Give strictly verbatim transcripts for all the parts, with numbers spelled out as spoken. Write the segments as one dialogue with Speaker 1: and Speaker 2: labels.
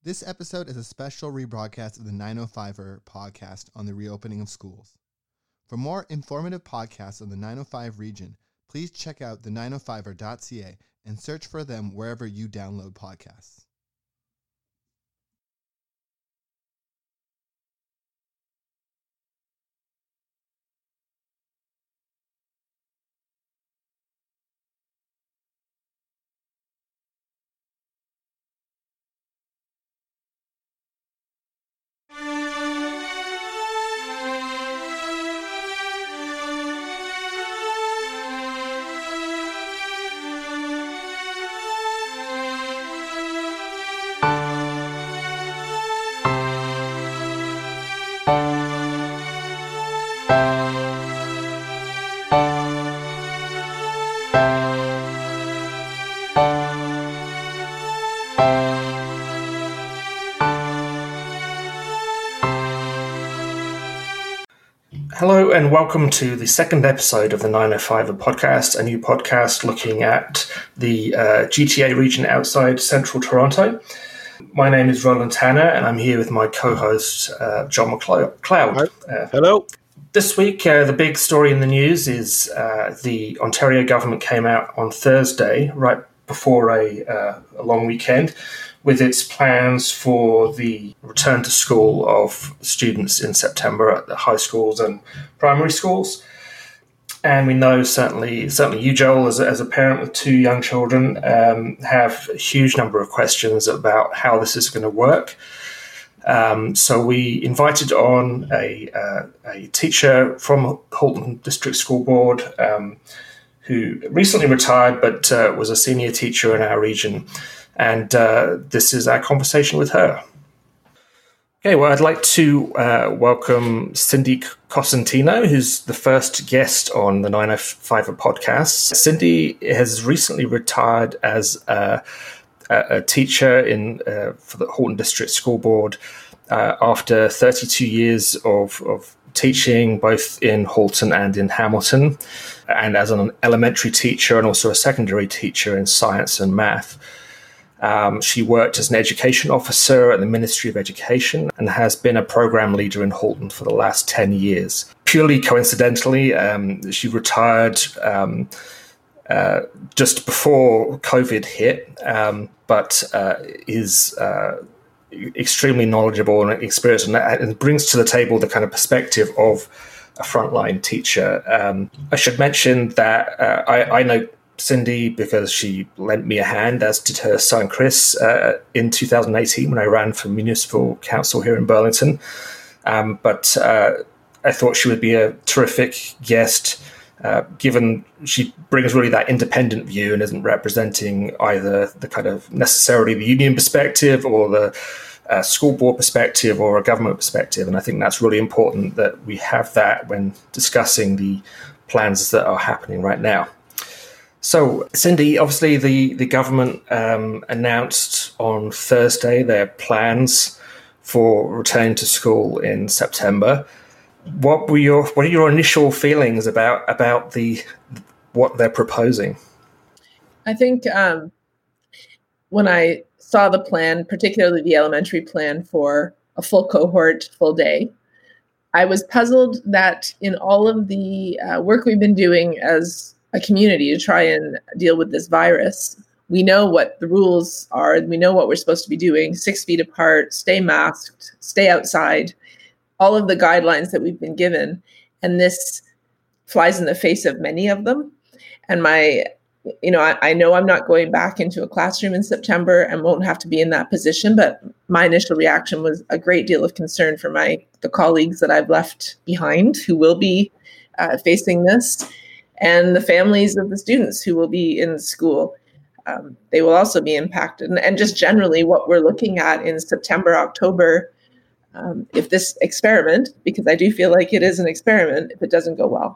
Speaker 1: This episode is a special rebroadcast of the nine oh five-er podcast on the reopening of schools. For more informative podcasts on the nine oh five region, please check out the nine oh five er dot c a and search for them wherever you download podcasts.
Speaker 2: Hello and welcome to the second episode of the nine oh five-er podcast, a new podcast looking at the uh, G T A region outside central Toronto. My name is Roland Tanner and I'm here with my co-host, uh, John McLeod.
Speaker 3: Uh, Hello.
Speaker 2: This week, uh, the big story in the news is uh, the Ontario government came out on Thursday, right before a, uh, a long weekend, with its plans for the return to school of students in September at the high schools and primary schools. And we know certainly, certainly you, Joel, as a, as a parent with two young children, um, have a huge number of questions about how this is going to work. Um, so we invited on a, uh, a teacher from Halton District School Board um, who recently retired but uh, was a senior teacher in our region. And uh, this is our conversation with her. Okay, well, I'd like to uh, welcome Cindy Cosentino, who's the first guest on the nine oh five-er podcast. Cindy has recently retired as a, a teacher in uh, for the Halton District School Board uh, after thirty-two years of, of teaching, both in Halton and in Hamilton, and as an elementary teacher and also a secondary teacher in science and math. Um, she worked as an education officer at the Ministry of Education and has been a program leader in Halton for the last ten years. Purely coincidentally, um, she retired um, uh, just before COVID hit, um, but uh, is uh, extremely knowledgeable and experienced and, and brings to the table the kind of perspective of a frontline teacher. Um, I should mention that uh, I, I know Cindy because she lent me a hand, as did her son Chris, uh, in two thousand eighteen when I ran for municipal council here in Burlington. Um, but uh, I thought she would be a terrific guest, uh, given she brings really that independent view and isn't representing either the kind of necessarily the union perspective or the uh, school board perspective or a government perspective. And I think that's really important that we have that when discussing the plans that are happening right now. So, Cindy, obviously the, the government um, announced on Thursday their plans for returning to school in September. What were your what are your initial feelings about about the what they're proposing?
Speaker 4: I think um, when I saw the plan, particularly the elementary plan for a full cohort, full day, I was puzzled that in all of the uh, work we've been doing as a community to try and deal with this virus, we know what the rules are. We know what we're supposed to be doing: six feet apart, stay masked, stay outside, all of the guidelines that we've been given. And this flies in the face of many of them. And my, you know, I, I know I'm not going back into a classroom in September and won't have to be in that position, but my initial reaction was a great deal of concern for my the colleagues that I've left behind who will be uh, facing this, and the families of the students who will be in school. Um, they will also be impacted. And, and just generally what we're looking at in September, October, um, if this experiment, because I do feel like it is an experiment, if it doesn't go well.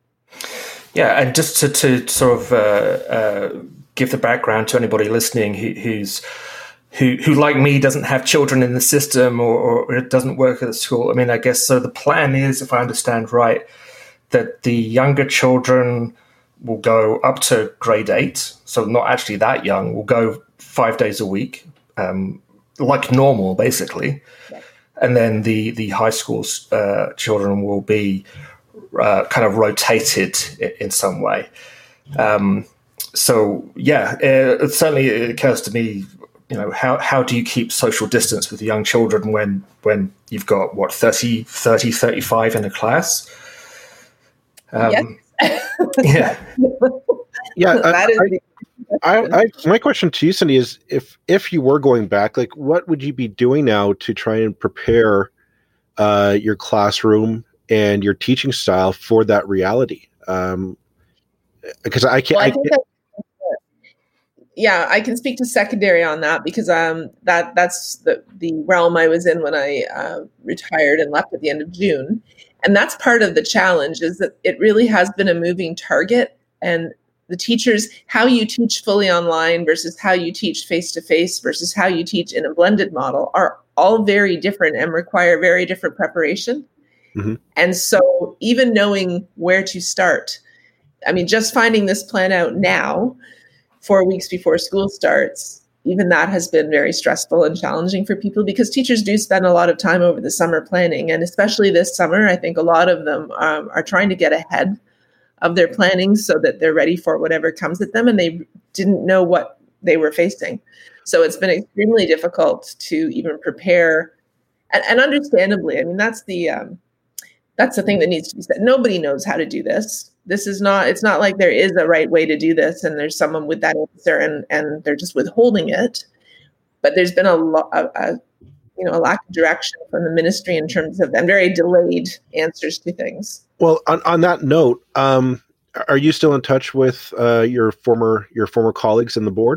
Speaker 2: Yeah, and just to, to sort of uh, uh, give the background to anybody listening who, who's who, who, like me, doesn't have children in the system or, or it doesn't work at the school. I mean, I guess so the plan is, if I understand right, that the younger children will go up to grade eight, so not actually that young, will go five days a week, um, like normal, basically. And then the, the high school uh, children will be uh, kind of rotated in, in some way. Um, so, yeah, it, certainly it occurs to me, you know, how, how do you keep social distance with young children when when you've got, what, thirty, thirty, thirty-five in a class? Um,
Speaker 4: yes.
Speaker 2: yeah.
Speaker 3: Yeah.
Speaker 4: that is
Speaker 3: I,
Speaker 4: the
Speaker 3: I, I, my question to you, Cindy, is if if you were going back, like, what would you be doing now to try and prepare uh, your classroom and your teaching style for that reality? Um, because I can't.
Speaker 4: Well, I
Speaker 3: I
Speaker 4: think
Speaker 3: can't
Speaker 4: that, yeah, I can speak to secondary on that because um, that that's the, the realm I was in when I uh, retired and left at the end of June. And that's part of the challenge, is that it really has been a moving target, and the teachers, how you teach fully online versus how you teach face-to-face versus how you teach in a blended model are all very different and require very different preparation.
Speaker 3: Mm-hmm.
Speaker 4: And so even knowing where to start, I mean, just finding this plan out now, four weeks before school starts, even that has been very stressful and challenging for people because teachers do spend a lot of time over the summer planning. And especially this summer, I think a lot of them um, are trying to get ahead of their planning so that they're ready for whatever comes at them, and they didn't know what they were facing. So it's been extremely difficult to even prepare, and, and understandably, I mean, that's the um, that's the thing that needs to be said. Nobody knows how to do this. This is not, it's not like there is a right way to do this and there's someone with that answer and, and they're just withholding it. But there's been a lot, a, a, you know, a lack of direction from the ministry in terms of, and very delayed answers to things.
Speaker 3: Well, on, on that note, um, are you still in touch with uh, your former your former colleagues in the board?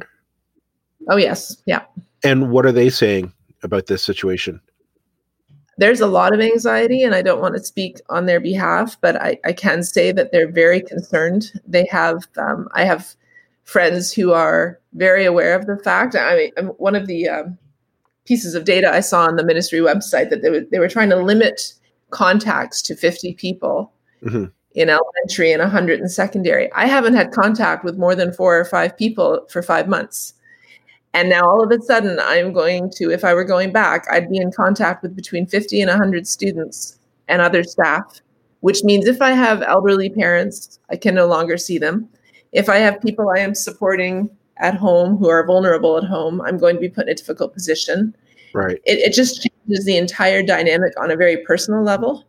Speaker 4: Oh, yes. Yeah.
Speaker 3: And what are they saying about this situation?
Speaker 4: There's a lot of anxiety, and I don't want to speak on their behalf, but I, I can say that they're very concerned. They have, um, I have friends who are very aware of the fact. I mean, one of the um, pieces of data I saw on the ministry website that they were, they were trying to limit contacts to fifty people mm-hmm. in elementary and one hundred in secondary. I haven't had contact with more than four or five people for five months. And now all of a sudden I'm going to, if I were going back, I'd be in contact with between fifty and one hundred students and other staff, which means if I have elderly parents, I can no longer see them. If I have people I am supporting at home who are vulnerable at home, I'm going to be put in a difficult position.
Speaker 3: Right.
Speaker 4: It, it just changes the entire dynamic on a very personal level.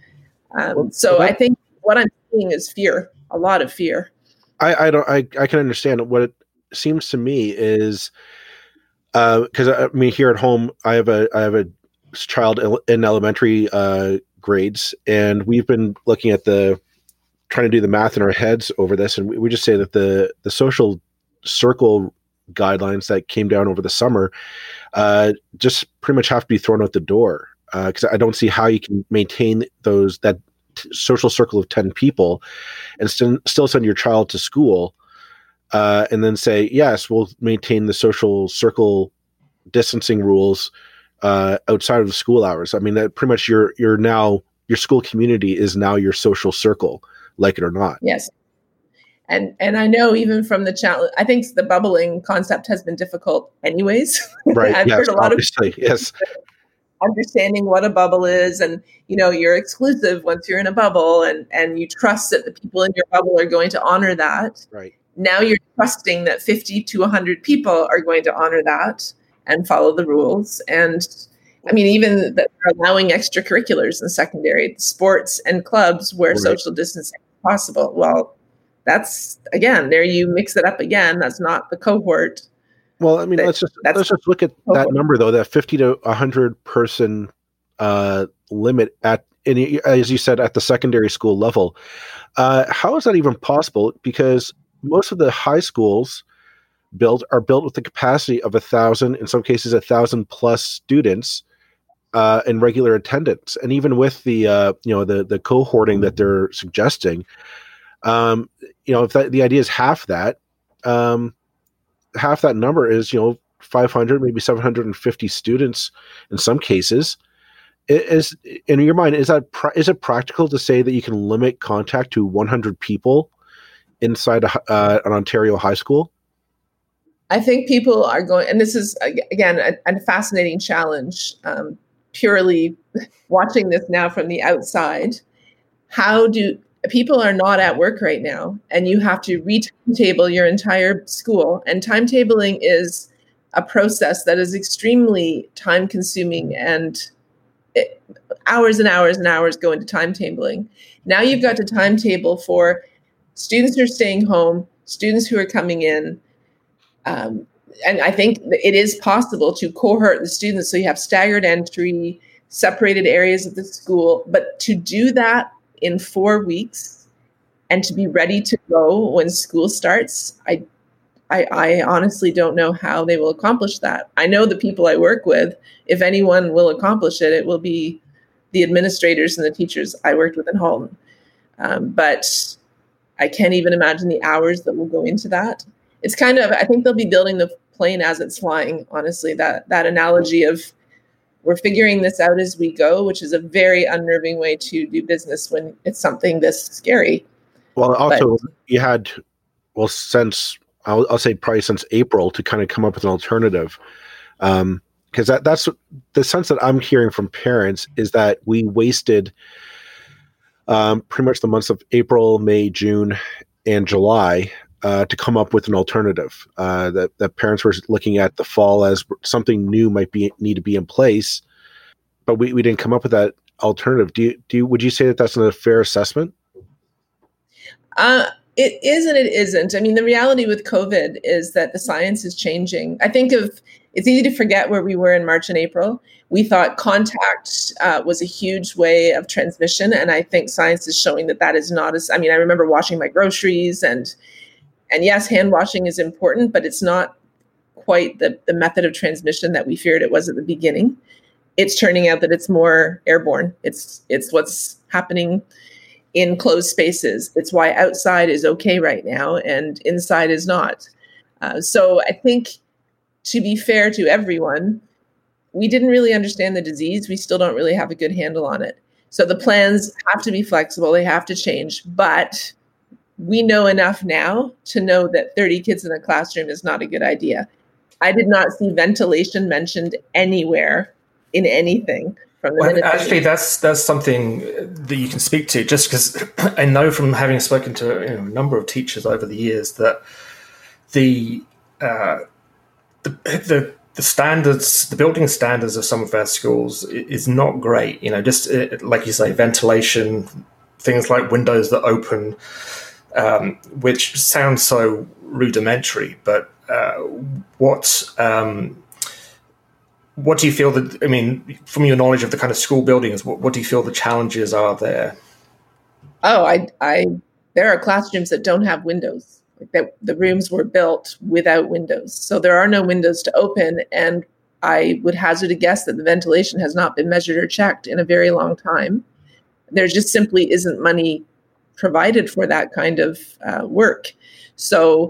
Speaker 4: Um, well, so well, that, I think what I'm seeing is fear, a lot of fear.
Speaker 3: I, I don't. I, I can understand. What it seems to me is, because uh, I mean, here at home, I have a I have a child in elementary uh, grades, and we've been looking at the trying to do the math in our heads over this, and we, we just say that the the social circle guidelines that came down over the summer uh, just pretty much have to be thrown out the door, because uh, I don't see how you can maintain those that t- social circle of ten people and st- still send your child to school uh, and then say, yes, we'll maintain the social circle distancing rules uh, outside of the school hours. I mean, that pretty much your your now your school community is now your social circle, like it or not.
Speaker 4: Yes. And and I know even from the challenge, I think the bubbling concept has been difficult anyways.
Speaker 3: Right.
Speaker 4: I've
Speaker 3: yes,
Speaker 4: heard a lot
Speaker 3: obviously.
Speaker 4: of
Speaker 3: yes.
Speaker 4: understanding what a bubble is, and you know, you're exclusive once you're in a bubble, and and you trust that the people in your bubble are going to honor that.
Speaker 3: Right.
Speaker 4: Now you're trusting that fifty to one hundred people are going to honor that and follow the rules. And I mean, even that they're allowing extracurriculars in secondary, sports and clubs where right. social distancing is possible. Well, that's, again, there you mix it up again. That's not the cohort.
Speaker 3: Well, I mean, that, let's just let's just look at cohort. That number, though, that fifty to one hundred person uh, limit at, in, as you said, at the secondary school level. Uh, how is that even possible? Because most of the high schools built are built with the capacity of a thousand, in some cases, a thousand plus students uh, in regular attendance. And even with the, uh, you know, the, the cohorting that they're suggesting, um, you know, if that, the idea is half that, um, half that number is, you know, five hundred, maybe seven hundred fifty students in some cases. Is, in your mind, is that, pra- is it practical to say that you can limit contact to one hundred people inside a, uh, an Ontario high school?
Speaker 4: I think people are going, and this is, again, a, a fascinating challenge, um, purely watching this now from the outside. How do people are not at work right now, and you have to re-timetable your entire school. And timetabling is a process that is extremely time-consuming, and it, hours and hours and hours go into timetabling. Now you've got to timetable for students who are staying home, students who are coming in. Um, and I think it is possible to cohort the students so you have staggered entry, separated areas of the school. But to do that in four weeks and to be ready to go when school starts, I, I, I honestly don't know how they will accomplish that. I know the people I work with, if anyone will accomplish it, it will be the administrators and the teachers I worked with in Halton. Um, but I can't even imagine the hours that will go into that. It's kind of, I think they'll be building the plane as it's flying, honestly. That that analogy of we're figuring this out as we go, which is a very unnerving way to do business when it's something this scary.
Speaker 3: Well, also,
Speaker 4: but,
Speaker 3: you had, well, since, I'll, I'll say probably since April to kind of come up with an alternative. Um, because that, that's the sense that I'm hearing from parents is that we wasted um, pretty much the months of April, May, June, and July Uh, to come up with an alternative. Uh, that, that parents were looking at the fall as something new might be need to be in place, but we, we didn't come up with that alternative. Do you, do you, would you say that that's a fair assessment?
Speaker 4: Uh, it is and it isn't. I mean, the reality with COVID is that the science is changing. I think of, it's easy to forget where we were in March and April. We thought contact uh, was a huge way of transmission, and I think science is showing that that is not as, I mean, I remember washing my groceries and And yes, hand washing is important, but it's not quite the, the method of transmission that we feared it was at the beginning. It's turning out that it's more airborne. It's it's what's happening in closed spaces. It's why outside is okay right now and inside is not. Uh, so I think, to be fair to everyone, we didn't really understand the disease. We still don't really have a good handle on it. So the plans have to be flexible. They have to change, but we know enough now to know that thirty kids in a classroom is not a good idea. I did not see ventilation mentioned anywhere in anything from the
Speaker 2: well,
Speaker 4: ministry.
Speaker 2: Actually, that's that's something that you can speak to, just because I know from having spoken to you know, a number of teachers over the years that the, uh, the the the standards, the building standards of some of our schools is not great. You know, just like you say, ventilation, things like windows that open. Um, which sounds so rudimentary, but uh, what um, what do you feel that, I mean, from your knowledge of the kind of school buildings, what, what do you feel the challenges are there?
Speaker 4: Oh, I, I, there are classrooms that don't have windows. Like that, the rooms were built without windows, so there are no windows to open. And I would hazard a guess that the ventilation has not been measured or checked in a very long time. There just simply isn't money provided for that kind of uh, work. So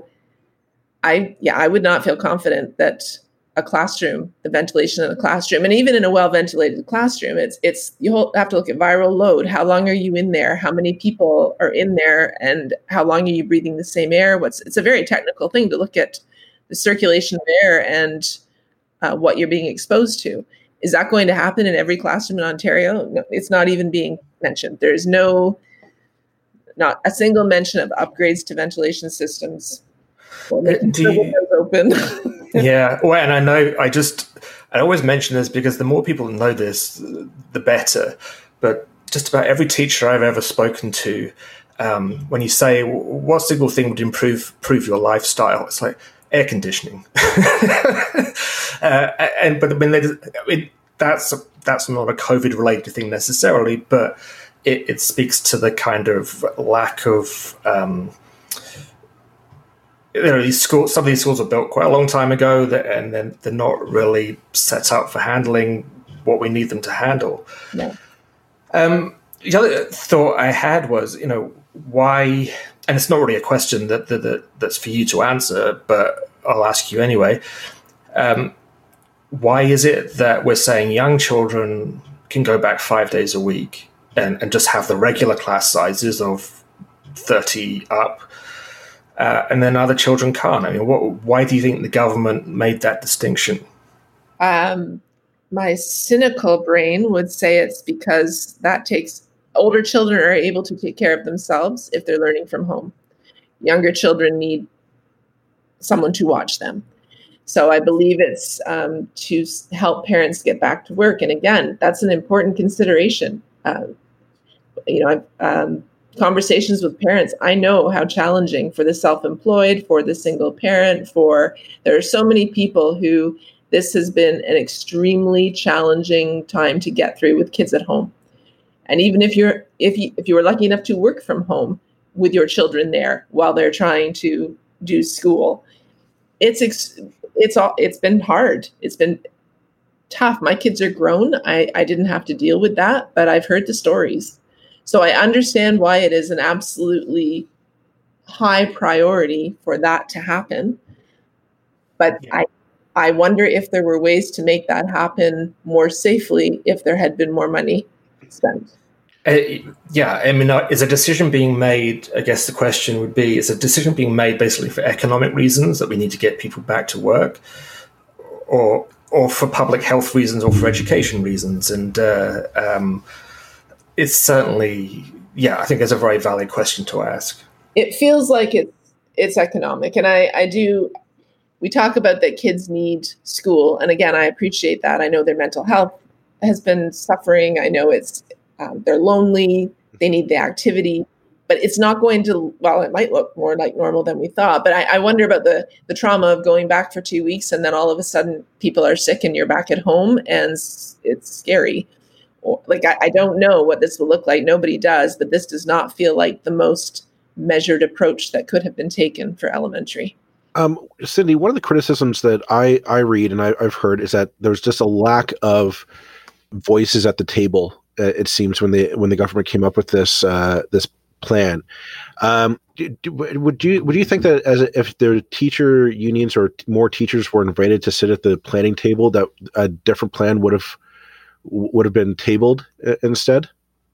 Speaker 4: I, yeah, I would not feel confident that a classroom, the ventilation in a classroom, and even in a well-ventilated classroom, it's, it's, you have to look at viral load. How long are you in there? How many people are in there? And how long are you breathing the same air? What's, it's a very technical thing to look at the circulation of air and uh, what you're being exposed to. Is that going to happen in every classroom in Ontario? No, it's not even being mentioned. There's no, not a single mention of upgrades to ventilation systems or making
Speaker 2: Do
Speaker 4: sure
Speaker 2: you,
Speaker 4: windows open.
Speaker 2: Yeah, well, and I know I just I always mention this because the more people know this, the better. But just about every teacher I've ever spoken to, um, when you say what single thing would improve improve your lifestyle, it's like air conditioning. uh, and but I mean, I mean that's that's not a COVID related thing necessarily, but It, it speaks to the kind of lack of, um, you know, these schools. Some of these schools were built quite a long time ago, that, and then they're not really set up for handling what we need them to handle.
Speaker 4: No.
Speaker 2: Um, the other thought I had was, you know, why, and it's not really a question that, that, that that's for you to answer, but I'll ask you anyway. Um, why is it that we're saying young children can go back five days a week And, and just have the regular class sizes of thirty up, uh, and then other children can't? I mean, what, why do you think the government made that distinction?
Speaker 4: Um, my cynical brain would say it's because that takes older children are able to take care of themselves if they're learning from home. Younger children need someone to watch them. So I believe it's um, to help parents get back to work. And again, that's an important consideration. Uh, you know, I've, um, conversations with parents, I know how challenging for the self-employed, for the single parent, for there are so many people who this has been an extremely challenging time to get through with kids at home. And even if you're if you if you were lucky enough to work from home with your children there while they're trying to do school, it's ex- it's all it's been hard. It's been tough. My kids are grown. I, I didn't have to deal with that, but I've heard the stories. So I understand why it is an absolutely high priority for that to happen. But yeah. I I wonder if there were ways to make that happen more safely if there had been more money spent.
Speaker 2: Uh, yeah, I mean, uh, is a decision being made, I guess the question would be, is a decision being made basically for economic reasons that we need to get people back to work, or or for public health reasons, or for education reasons? And uh, um, it's certainly, yeah, I think it's a very valid question to ask.
Speaker 4: It feels like it's, it's economic. And I, I do, we talk about that kids need school. And again, I appreciate that. I know their mental health has been suffering. I know it's, um, they're lonely. They need the activity, but it's not going to, well, it might look more like normal than we thought, but I, I wonder about the, the trauma of going back for two weeks and then all of a sudden people are sick and you're back at home and it's scary. Or, like, I, I don't know what this will look like. Nobody does, but this does not feel like the most measured approach that could have been taken for elementary.
Speaker 3: Um, Cindy, one of the criticisms that I, I read and I, I've heard is that there's just a lack of voices at the table. Uh, it seems when the when the government came up with this uh, this plan. Um, do, do, would you would you think that as a, if the teacher unions or more teachers were invited to sit at the planning table, that a different plan would have would have been tabled instead?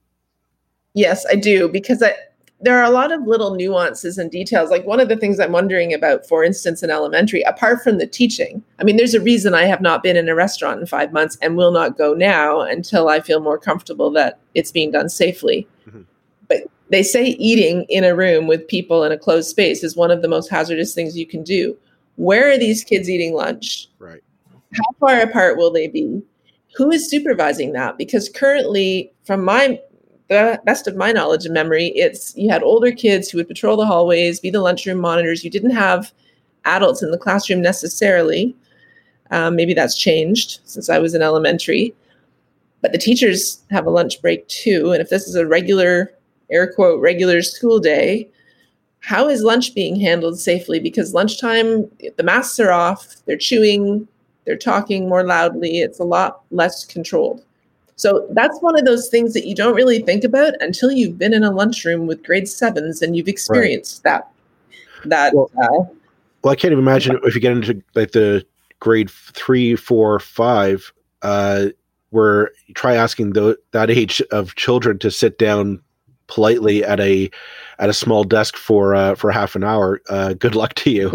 Speaker 4: Yes, I do, because I. There are a lot of little nuances and details. Like one of the things I'm wondering about, for instance, in elementary, apart from the teaching, I mean, there's a reason I have not been in a restaurant in five months and will not go now until I feel more comfortable that it's being done safely. Mm-hmm. But they say eating in a room with people in a closed space is one of the most hazardous things you can do. Where are these kids eating lunch?
Speaker 3: Right.
Speaker 4: How far apart will they be? Who is supervising that? Because currently, from my the best of my knowledge and memory, it's you had older kids who would patrol the hallways, be the lunchroom monitors. You didn't have adults in the classroom necessarily. Um, maybe that's changed since I was in elementary. But the teachers have a lunch break too. And if this is a regular, air quote, regular school day, how is lunch being handled safely? Because lunchtime, the masks are off, they're chewing, they're talking more loudly. It's a lot less controlled. So that's one of those things that you don't really think about until you've been in a lunchroom with grade sevens and you've experienced right. that. That.
Speaker 3: Well,
Speaker 4: uh,
Speaker 3: well, I can't even imagine if you get into like the grade three, four, five, uh, where you try asking the, that age of children to sit down politely at a at a small desk for uh, for half an hour. Uh, good luck to you.
Speaker 4: Yeah.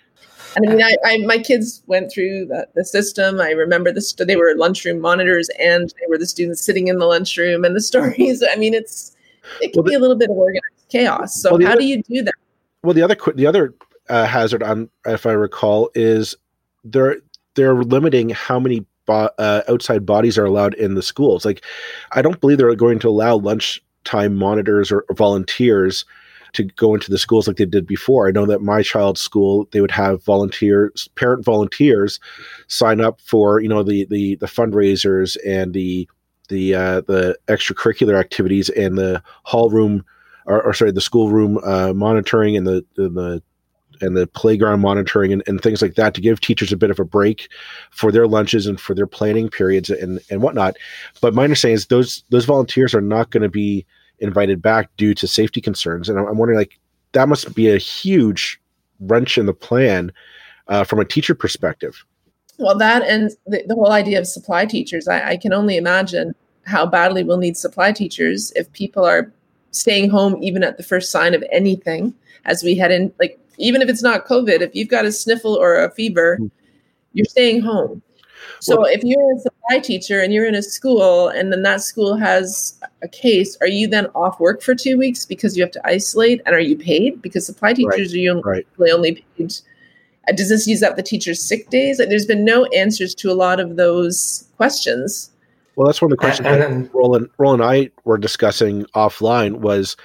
Speaker 4: I mean, I, I, my kids went through the, the system. I remember this. They were lunchroom monitors, and they were the students sitting in the lunchroom, and the stories. I mean, it's it can well, the, be a little bit of organized chaos. So, well, how other, do you do that?
Speaker 3: Well, the other the other uh, hazard, on, if I recall, is they're they're limiting how many bo- uh, outside bodies are allowed in the schools. Like, I don't believe they're going to allow lunchtime monitors or, or volunteers to go into the schools like they did before. I know that my child's school, they would have volunteers, parent volunteers sign up for, you know, the, the, the fundraisers and the, the, uh, the extracurricular activities and the hall room or, or sorry, the school room, uh, monitoring and the, and the, and the playground monitoring and, and things like that to give teachers a bit of a break for their lunches and for their planning periods and, and whatnot. But my understanding is those, those volunteers are not going to be invited back due to safety concerns. And I'm wondering, like, that must be a huge wrench in the plan uh, from a teacher perspective.
Speaker 4: Well, that and the, the whole idea of supply teachers, I, I can only imagine how badly we'll need supply teachers if people are staying home even at the first sign of anything as we head in. Like, even if it's not COVID, if you've got a sniffle or a fever, you're staying home. So well, if you're a supply teacher and you're in a school and then that school has a case, are you then off work for two weeks because you have to isolate? And are you paid? Because supply teachers right, are usually right. only paid. Uh, does this use up the teacher's sick days? Like, there's been no answers to a lot of those questions.
Speaker 3: Well, that's one of the questions and, and, that Roland, Roland and I were discussing offline was,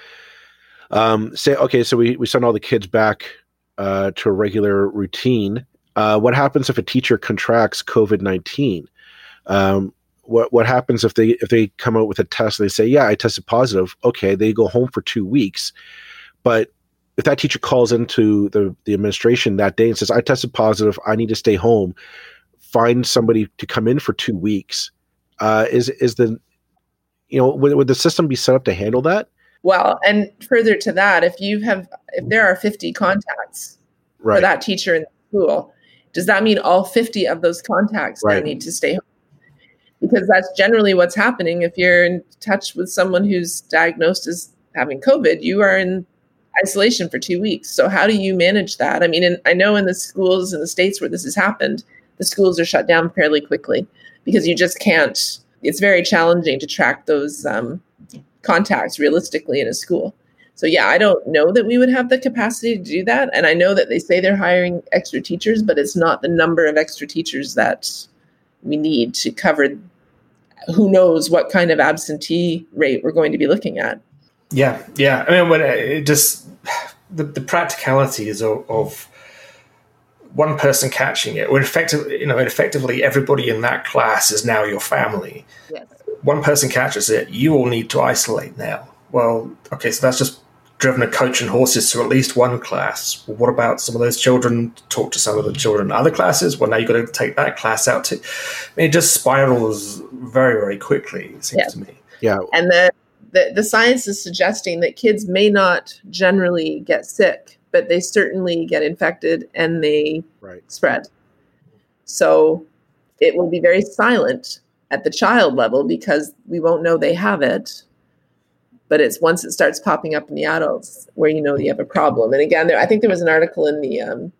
Speaker 3: um, say, okay, so we, we send all the kids back uh, to a regular routine. Uh, what happens if a teacher contracts COVID nineteen? Um, what what happens if they if they come out with a test and they say, yeah, I tested positive. Okay, they go home for two weeks. But if that teacher calls into the, the administration that day and says, I tested positive, I need to stay home, find somebody to come in for two weeks. Uh, is is the, you know, would, would the system be set up to handle that?
Speaker 4: Well, and further to that, if you have, if there are fifty contacts right. for that teacher in the school, does that mean all fifty of those contacts right. need to stay home? Because that's generally what's happening. If you're in touch with someone who's diagnosed as having COVID, you are in isolation for two weeks. So how do you manage that? I mean, in, I know in the schools in the states where this has happened, the schools are shut down fairly quickly because you just can't, it's very challenging to track those um, contacts realistically in a school. So yeah, I don't know that we would have the capacity to do that. And I know that they say they're hiring extra teachers, but it's not the number of extra teachers that we need to cover who knows what kind of absentee rate we're going to be looking at.
Speaker 2: Yeah, yeah. I mean, when it just, the, the practicalities of, of one person catching it, or effectively, you know, effectively everybody in that class is now your family.
Speaker 4: Yes.
Speaker 2: One person catches it, you all need to isolate now. Well, okay, so that's just driven a coach and horses to at least one class. Well, what about some of those children? Talk to some of the children in other classes. Well, now you've got to take that class out too. I mean, it just spirals very, very quickly, it seems
Speaker 4: yeah.
Speaker 2: to me.
Speaker 3: Yeah.
Speaker 4: And the, the, the science is suggesting that kids may not generally get sick, but they certainly get infected and they
Speaker 3: right.
Speaker 4: spread. So it will be very silent at the child level because we won't know they have it. But it's once it starts popping up in the adults where you know you have a problem. And again, there, I think there was an article in the um,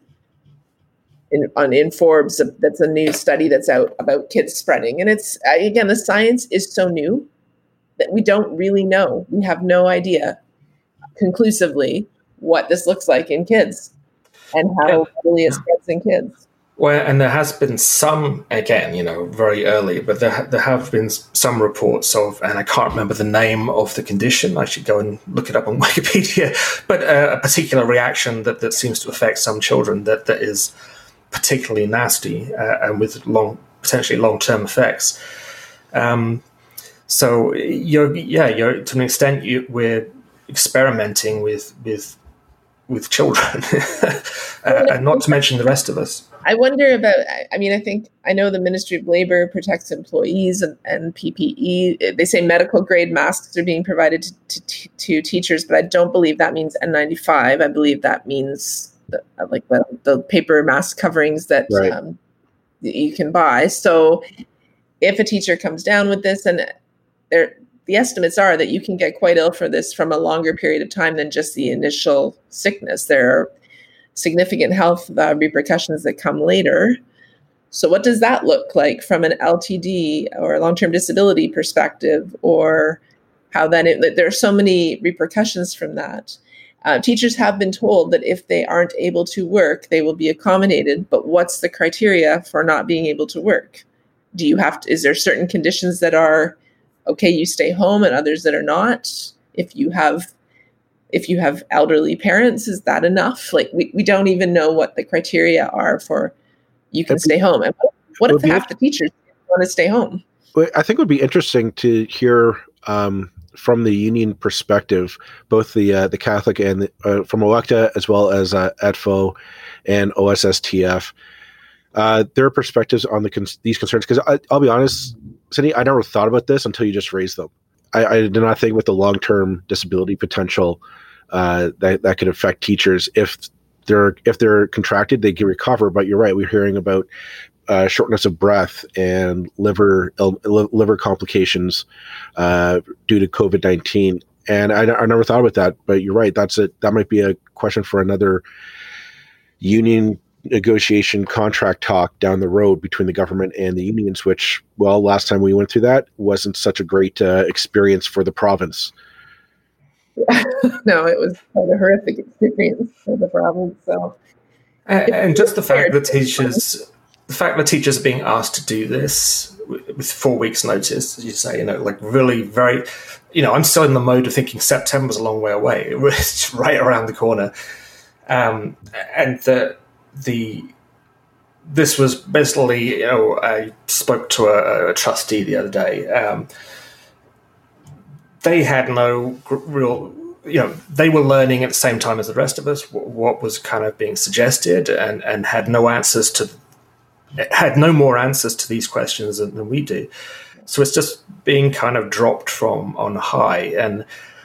Speaker 4: in on in Forbes that's a new study that's out about kids spreading. And it's again, the science is so new that we don't really know. We have no idea conclusively what this looks like in kids and how readily it spreads in kids.
Speaker 2: Well, and there has been some, again, you know, very early, but there there have been some reports of, and I can't remember the name of the condition. I should go and look it up on Wikipedia. But uh, a particular reaction that, that seems to affect some children that, that is particularly nasty uh, and with long, potentially long-term effects. Um, so you're, yeah, you're to an extent you, we're experimenting with with with children, uh, and not to mention the rest of us.
Speaker 4: I wonder about, I mean, I think, I know the Ministry of Labor protects employees and, and P P E. They say medical grade masks are being provided to, to, to teachers, but I don't believe that means N ninety-five. I believe that means the, like the, the paper mask coverings that,
Speaker 3: right.
Speaker 4: um, that you can buy. So if a teacher comes down with this, and there, the estimates are that you can get quite ill for this from a longer period of time than just the initial sickness. There are significant health uh, repercussions that come later. So what does that look like from an L T D or a long-term disability perspective, or how then it, there are so many repercussions from that. Uh, teachers have been told that if they aren't able to work, they will be accommodated, but what's the criteria for not being able to work? Do you have to, is there certain conditions that are, okay, you stay home, and others that are not? If you have If you have elderly parents, is that enough? Like, we, we don't even know what the criteria are for you can stay home. And what if half the teachers want to stay home?
Speaker 3: I think it would be interesting to hear um, from the union perspective, both the uh, the Catholic and the, uh, from Electa, as well as uh, E T F O and O S S T F, uh, their perspectives on the cons- these concerns. Because I'll be honest, Cindy, I never thought about this until you just raised them. I, I did not think with the long-term disability potential uh, that that could affect teachers. If they're if they're contracted, they can recover. But you're right. We're hearing about uh, shortness of breath and liver liver complications uh, due to COVID nineteen. And I, I never thought about that, but you're right. That's it. That might be a question for another union negotiation contract talk down the road between the government and the unions, which, well, last time we went through that wasn't such a great uh, experience for the province.
Speaker 4: No, it was quite a horrific experience for the province. So,
Speaker 2: and, and just the fact that teachers, the fact that teachers are being asked to do this with four weeks' notice, as you say, you know, like really very, you know, I'm still in the mode of thinking September's a long way away. It's right around the corner, um, and the the this was basically, you know, I spoke to a, a trustee the other day. Um, they had no real, you know, they were learning at the same time as the rest of us what, what was kind of being suggested, and, and had no answers to, had no more answers to these questions than, than we do. So it's just being kind of dropped from on high. And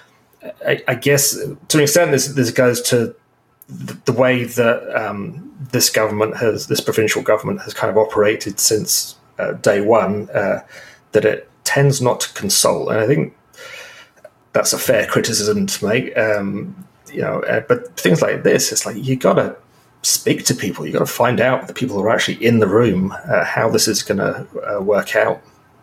Speaker 2: I, I guess to an extent, this this goes to the, the way that um, this government has, this provincial government has kind of operated since uh, day one, uh, that it tends not to consult. And I think that's a fair criticism to make. Um, you know, uh, but things like this, it's like you got to speak to people. You got to find out the people who are actually in the room, uh, how this is going to uh, work out.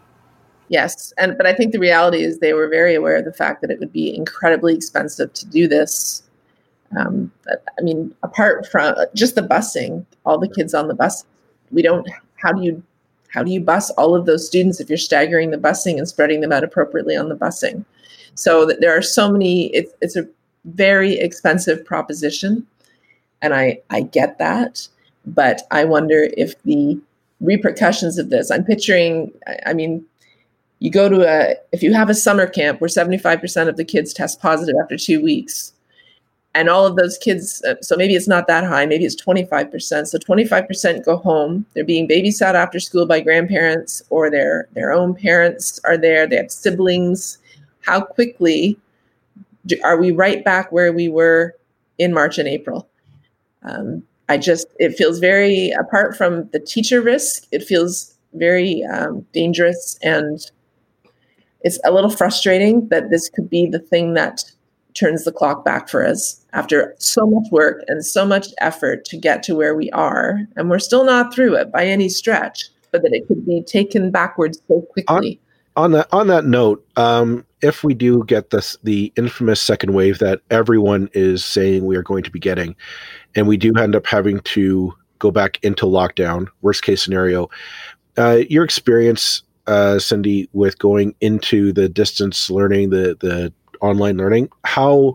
Speaker 4: Yes, and but I think the reality is they were very aware of the fact that it would be incredibly expensive to do this. Um, I mean, apart from just the busing, all the kids on the bus, we don't. How do you how do you bus all of those students if you're staggering the busing and spreading them out appropriately on the busing? So that there are so many. It's it's a very expensive proposition, and I I get that, but I wonder if the repercussions of this. I'm picturing. I mean. You go to a, if you have a summer camp where seventy-five percent of the kids test positive after two weeks, and all of those kids, so maybe it's not that high, maybe it's twenty-five percent. So twenty-five percent go home. They're being babysat after school by grandparents, or their, their own parents are there. They have siblings. How quickly do, are we right back where we were in March and April? Um, I just, it feels very, apart from the teacher risk, it feels very um, dangerous, and it's a little frustrating that this could be the thing that turns the clock back for us after so much work and so much effort to get to where we are. And we're still not through it by any stretch, but that it could be taken backwards so quickly.
Speaker 3: On, on that on that note, um, if we do get this, the infamous second wave that everyone is saying we are going to be getting, and we do end up having to go back into lockdown, worst case scenario, uh, your experience, Uh, Cindy, with going into the distance learning, the the online learning, how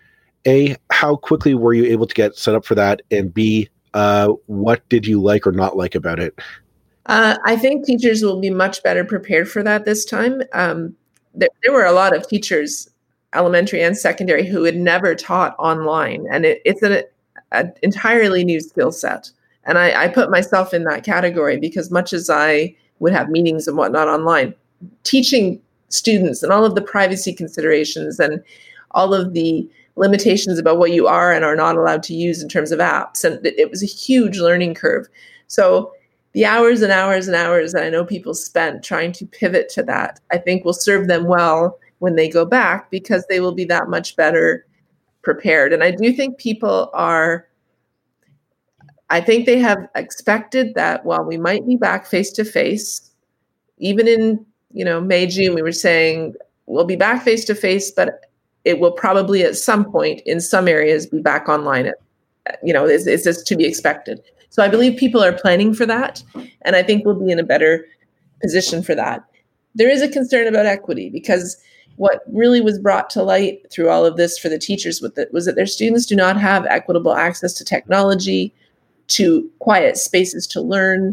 Speaker 3: A, how quickly were you able to get set up for that? And B, uh, what did you like or not like about it?
Speaker 4: Uh, I think teachers will be much better prepared for that this time. Um, there, there were a lot of teachers, elementary and secondary, who had never taught online. And it, it's an a entirely new skill set. And I, I put myself in that category because much as I would have meetings and whatnot online, teaching students and all of the privacy considerations and all of the limitations about what you are and are not allowed to use in terms of apps. And it was a huge learning curve. So the hours and hours and hours that I know people spent trying to pivot to that, I think will serve them well when they go back, because they will be that much better prepared. And I do think people are, I think they have expected that while we might be back face to face, even in, you know, May, June, we were saying we'll be back face to face, but it will probably at some point in some areas be back online. At, you know, it's, it's just to be expected. So I believe people are planning for that, and I think we'll be in a better position for that. There is a concern about equity, because what really was brought to light through all of this for the teachers with it was that their students do not have equitable access to technology, to quiet spaces to learn,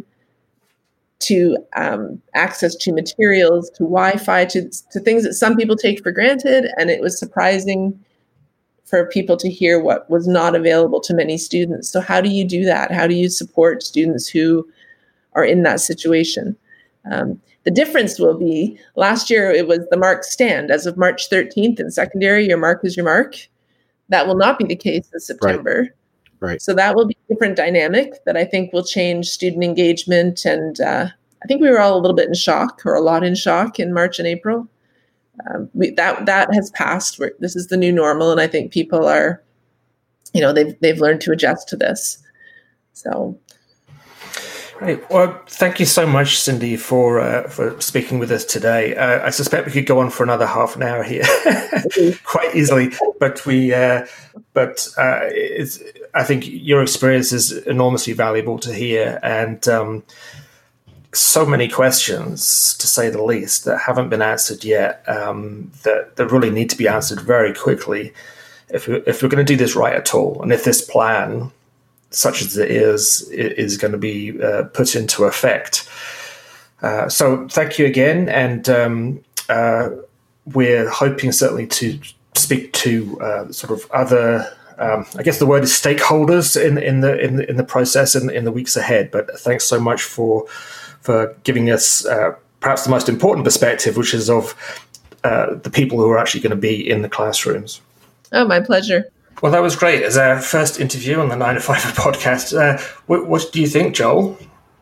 Speaker 4: to um, access to materials, to Wi-Fi, to, to things that some people take for granted. And it was surprising for people to hear what was not available to many students. So how do you do that? How do you support students who are in that situation? Um, the difference will be, last year it was the mark stand. As of March thirteenth in secondary, your mark is your mark. That will not be the case in September.
Speaker 3: Right. Right.
Speaker 4: So that will be a different dynamic that I think will change student engagement. And uh, I think we were all a little bit in shock, or a lot in shock, in March and April. um, we, that that has passed. We're, this is the new normal, and I think people are, you know, they've they've learned to adjust to this. So.
Speaker 2: Right. Well, thank you so much, Cindy, for uh, for speaking with us today. Uh, I suspect we could go on for another half an hour here, quite easily. But we, uh, but uh, it's, I think your experience is enormously valuable to hear, and um, so many questions, to say the least, that haven't been answered yet. Um, that that really need to be answered very quickly if we, if we're going to do this right at all, and if this plan, such as it is, is going to be uh, put into effect. Uh, so thank you again, and um, uh, we're hoping certainly to speak to uh, sort of other, um, I guess the word is stakeholders in in the in the, in the process in, in the weeks ahead. But thanks so much for for giving us uh, perhaps the most important perspective, which is of uh, the people who are actually going to be in the classrooms.
Speaker 4: Oh, my pleasure.
Speaker 2: Well, that was great. As our first interview on the nine to five podcast, uh, what, what do you think, Joel?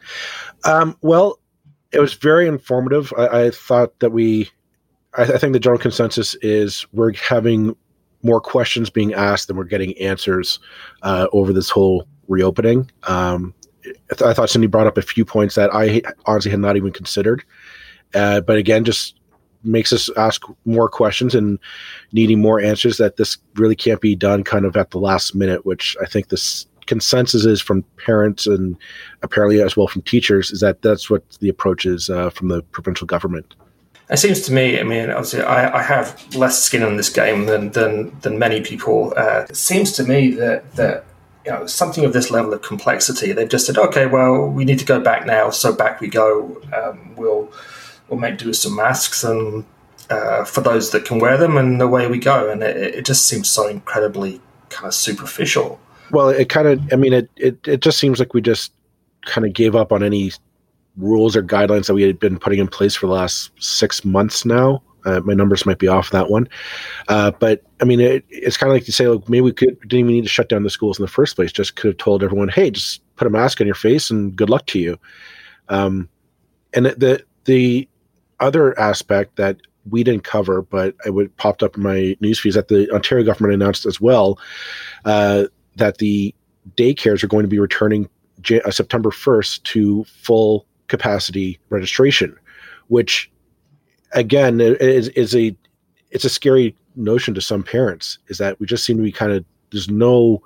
Speaker 3: Um, well, it was very informative. I, I thought that we, I, I think the general consensus is we're having more questions being asked than we're getting answers uh, over this whole reopening. Um, I, th- I thought Cindy brought up a few points that I honestly had not even considered. Uh, but again, just makes us ask more questions and needing more answers, that this really can't be done kind of at the last minute, which I think this consensus is from parents and apparently as well from teachers, is that that's what the approach is uh, from the provincial government.
Speaker 2: It seems to me, I mean, obviously I, I have less skin in this game than than, than many people. Uh, it seems to me that, that you know, something of this level of complexity, they've just said, okay, well, we need to go back now, so back we go. Um, we'll We'll make do with some masks and uh, for those that can wear them, and away we go. And it, it just seems so incredibly kind of superficial.
Speaker 3: Well, it kind of, I mean, it, it, it just seems like we just kind of gave up on any rules or guidelines that we had been putting in place for the last six months now. Uh, my numbers might be off that one. Uh, but I mean, it, it's kind of like to say, like, maybe we could, didn't even need to shut down the schools in the first place. Just could have told everyone, hey, just put a mask on your face and good luck to you. Um, and the, the, other aspect that we didn't cover, but it would popped up in my newsfeed, is that the Ontario government announced as well uh, that the daycares are going to be returning J- uh, September first to full capacity registration, which again is, is a it's a scary notion to some parents. Is that we just seem to be kind of, there's no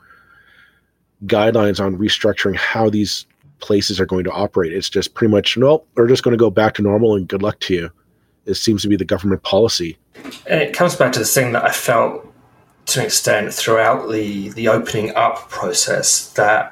Speaker 3: guidelines on restructuring how these places are going to operate. It's just pretty much, nope, we're just going to go back to normal and good luck to you. It seems to be the government policy.
Speaker 2: And it comes back to the thing that I felt to an extent throughout the, the opening up process, that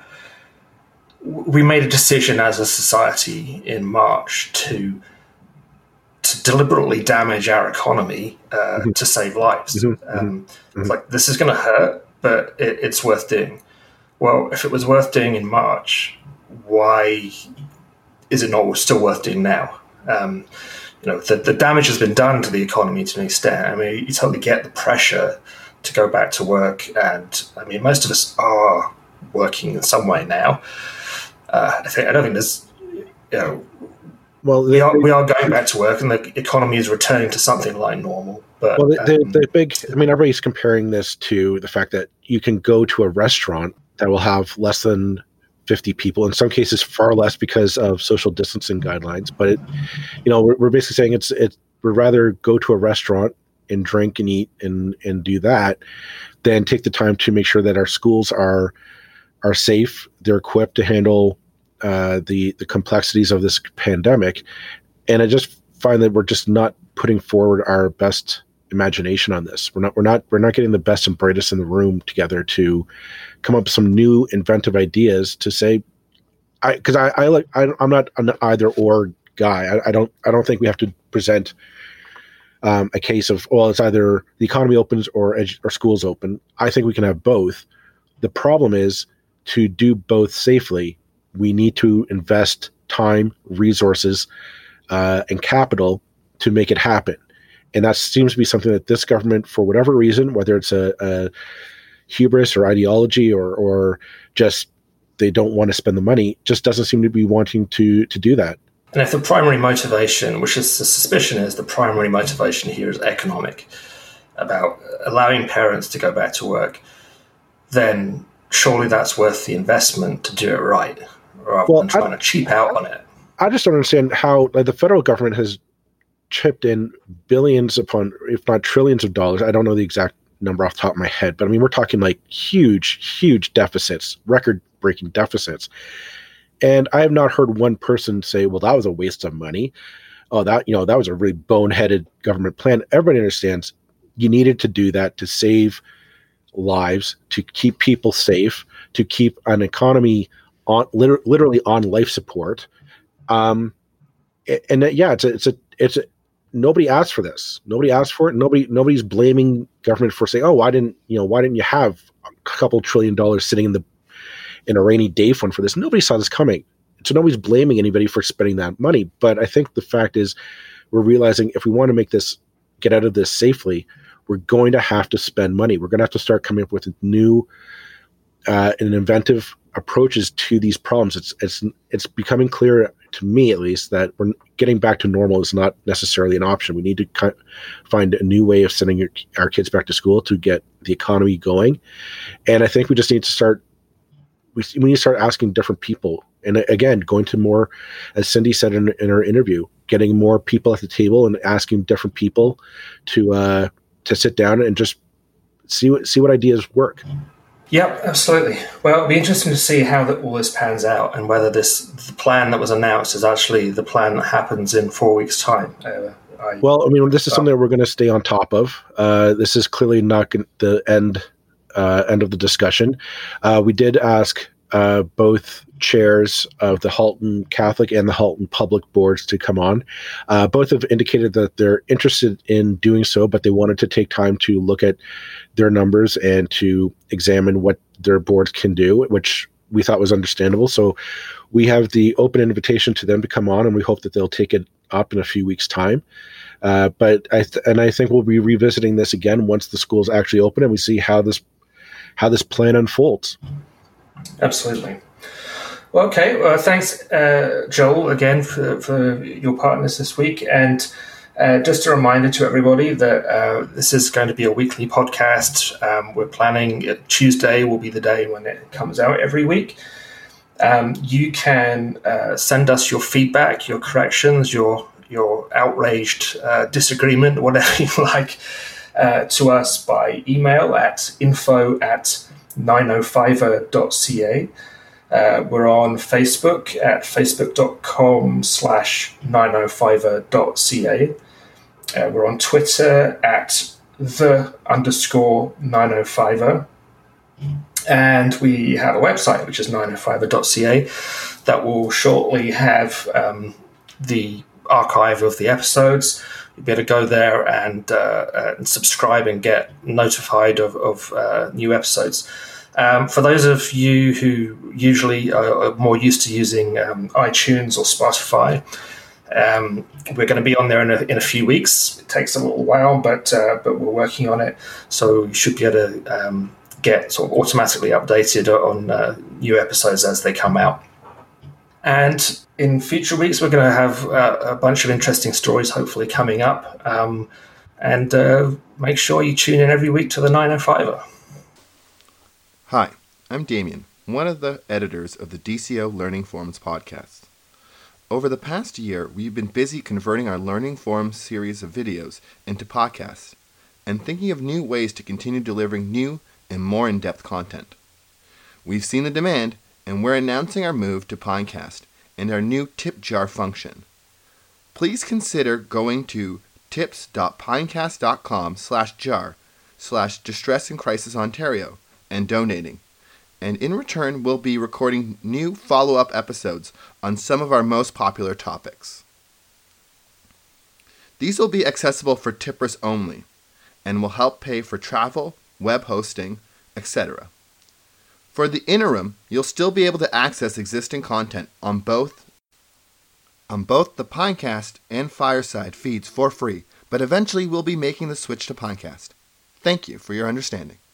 Speaker 2: we made a decision as a society in March to to deliberately damage our economy uh, mm-hmm. to save lives. Mm-hmm. Um, mm-hmm. It's like, this is going to hurt, but it, it's worth doing. Well, if it was worth doing in March, why is it not still worth doing now? Um, you know, the, the damage has been done to the economy to an extent. I mean, you totally get the pressure to go back to work, and I mean, most of us are working in some way now. Uh, I think I don't think there's, you know, well, we are we are going back to work, and the economy is returning to something like normal. But
Speaker 3: well, the,
Speaker 2: um,
Speaker 3: the, the big, I mean, everybody's comparing this to the fact that you can go to a restaurant that will have less than fifty people, in some cases far less because of social distancing guidelines. But it, you know, we're, we're basically saying it's it's we'd rather go to a restaurant and drink and eat and and do that than take the time to make sure that our schools are are safe, they're equipped to handle uh, the the complexities of this pandemic. And I just find that we're just not putting forward our best imagination on this. We're not we're not we're not getting the best and brightest in the room together to come up with some new inventive ideas to say, I because I, I like I, I'm not an either or guy. I, I don't I don't think we have to present um, a case of, well, it's either the economy opens or edu- or schools open. I think we can have both. The problem is, to do both safely, we need to invest time, resources, uh, and capital to make it happen. And that seems to be something that this government, for whatever reason, whether it's a, a hubris or ideology or, or just they don't want to spend the money, just doesn't seem to be wanting to to do that.
Speaker 2: And if the primary motivation, which is the suspicion is the primary motivation here is economic, about allowing parents to go back to work, then surely that's worth the investment to do it right, rather well, than trying I, to cheap out on it.
Speaker 3: I just don't understand how like, the federal government has chipped in billions upon, if not trillions of dollars. I don't know the exact number off the top of my head, but I mean, we're talking like huge, huge deficits, record-breaking deficits. And I have not heard one person say, well, that was a waste of money. Oh, that, you know, that was a really boneheaded government plan. Everybody understands you needed to do that to save lives, to keep people safe, to keep an economy on liter- literally on life support. Um, and uh, yeah, it's a, it's a, it's a, nobody asked for this. Nobody asked for it. Nobody, nobody's blaming government for saying, oh, why didn't, you know, why didn't you have a couple trillion dollars sitting in the, in a rainy day fund for this? Nobody saw this coming. So nobody's blaming anybody for spending that money. But I think the fact is we're realizing if we want to make this, get out of this safely, we're going to have to spend money. We're going to have to start coming up with new uh, and inventive approaches to these problems. It's it's it's becoming clear to me, at least, that we're getting back to normal is not necessarily an option. We need to find a new way of sending your, our kids back to school to get the economy going. And I think we just need to start. We, we need to start asking different people. And again, going to more, as Cindy said in, in her interview, getting more people at the table and asking different people to uh, to sit down and just see what see what ideas work.
Speaker 2: Yep, absolutely. Well, it'll be interesting to see how that all this pans out and whether this the plan that was announced is actually the plan that happens in four weeks' time. Uh, I,
Speaker 3: well, I mean, this is something that we're going to stay on top of. Uh, this is clearly not the end uh, end of the discussion. Uh, we did ask uh, both chairs of the Halton Catholic and the Halton Public boards to come on. Uh, both have indicated that they're interested in doing so, but they wanted to take time to look at their numbers and to examine what their boards can do, which we thought was understandable. So we have the open invitation to them to come on, and we hope that they'll take it up in a few weeks' time. Uh, but I th- and I think we'll be revisiting this again once the schools actually open and we see how this how this plan unfolds.
Speaker 2: Absolutely. Well, okay. Well, thanks, uh, Joel, again for, for your partners this week. And uh, just a reminder to everybody that uh, this is going to be a weekly podcast. Um, we're planning uh, Tuesday will be the day when it comes out every week. Um, you can uh, send us your feedback, your corrections, your your outraged uh, disagreement, whatever you like, uh, to us by email at info at nine oh five er dot c a. Uh, we're on Facebook at facebook.com slash 905er.ca. Uh, we're on Twitter at the underscore 905er. And we have a website, which is nine oh five er dot c a, that will shortly have um, the archive of the episodes. You'll be able to go there and, uh, and subscribe and get notified of, of uh, new episodes. Um, for those of you who usually are more used to using um, iTunes or Spotify, um, we're going to be on there in a, in a few weeks. It takes a little while, but uh, but we're working on it, so you should be able to um, get sort of automatically updated on uh, new episodes as they come out. And in future weeks, we're going to have uh, a bunch of interesting stories hopefully coming up. Um, and uh, make sure you tune in every week to the nine oh five er.
Speaker 1: Hi, I'm Damien, one of the editors of the D C O Learning Forums podcast. Over the past year, we've been busy converting our Learning Forums series of videos into podcasts and thinking of new ways to continue delivering new and more in-depth content. We've seen the demand, and we're announcing our move to Pinecast and our new tip jar function. Please consider going to tips.pinecast.com slash jar slash distress and crisis Ontario and donating. And in return, we'll be recording new follow-up episodes on some of our most popular topics. These will be accessible for tippers only and will help pay for travel, web hosting, et cetera. For the interim, you'll still be able to access existing content on both on both the Pinecast and Fireside feeds for free, but eventually we'll be making the switch to Pinecast. Thank you for your understanding.